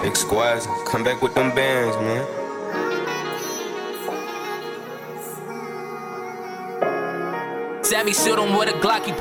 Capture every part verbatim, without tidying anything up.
Big squads, come back with them bands, man. Savvy shoot him with a Glocky.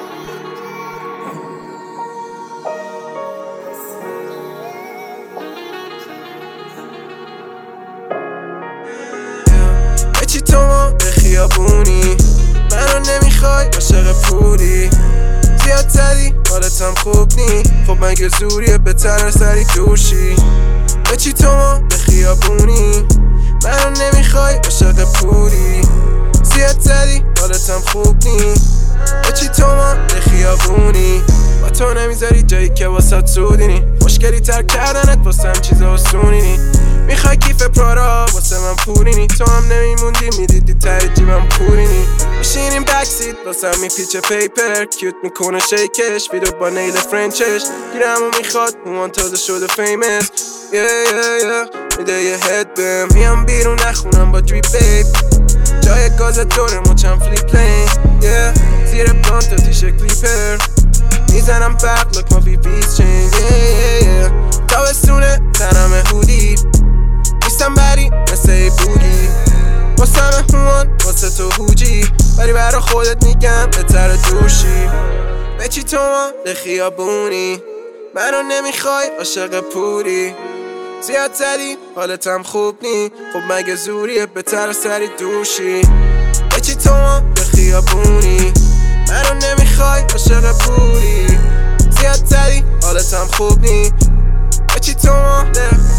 بچی تو ما به خیابونی، منو نمیخوای عاشق پولی، زیاد تری حالتم خوب نی، خب مگه زوریه به تر سری دوشی. بچی تو ما به خیابونی، منو نمیخوای عاشق پولی، زیاد تری حالتم خوب نی، بچی تو ما به خیابونی، با تو نمیذاری جایی که واسه سودی نی، مشکلی تر کردنت واسم چیز آسونی نی، میخوای کیف پرارا واسه من پولی نی، تو هم نمیموندی میدیدی ته جیبم پولی نی، میشینیم بکسید واسه میپیچه پیپر، کیوت میکنه شیکش ویدو با نیل فرنچش، گیرمو میخواد موان تازه شده فیمس، yeah yeah yeah میده یه هد بهم، میام بیرون نخونم با دری بیب، جای گاز دوره مچم فلیپ پلین، yeah زیر بلانت و تیشه کلیپر، میزنم برق لک ما بی بیز چین، yeah yeah yeah تابستونه تنم هودی، نیستم بری مثل ای بودی، واسه همه هوان واسه تو هوجی، ولی برا خودت میگم بهتر دوشی. بچی تو ما به خیابونی، منو نمیخوای عاشق پولی، زیاد زدی حالتم خوب نی، خب مگه زوریه بهتر سری دوشی. بچی تو ما به خیابونی، منو نمیخوای عاشق پولی، زیاد زدی حالتم خوب نی، بچی تو ما